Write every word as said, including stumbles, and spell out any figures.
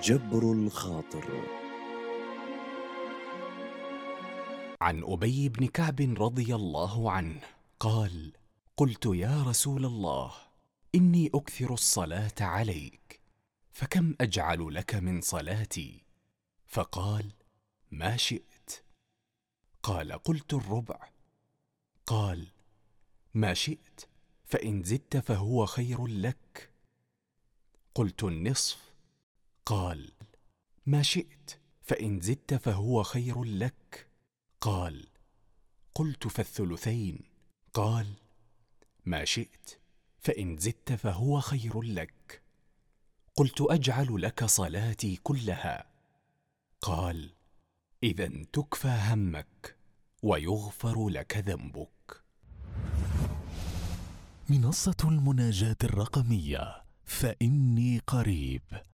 جبر الخاطر. عن أبي بن كعب رضي الله عنه قال: قلت يا رسول الله، إني أكثر الصلاة عليك، فكم أجعل لك من صلاتي؟ فقال: ما شئت. قال: قلت الربع. قال: ما شئت، فإن زدت فهو خير لك. قلت النصف. قال: ما شئت، فإن زدت فهو خير لك. قال: قلت فالثلثين. قال: ما شئت، فإن زدت فهو خير لك. قلت أجعل لك صلاتي كلها. قال: إذن تكفى همك ويغفر لك ذنبك. منصة المناجاة الرقمية فإني قريب.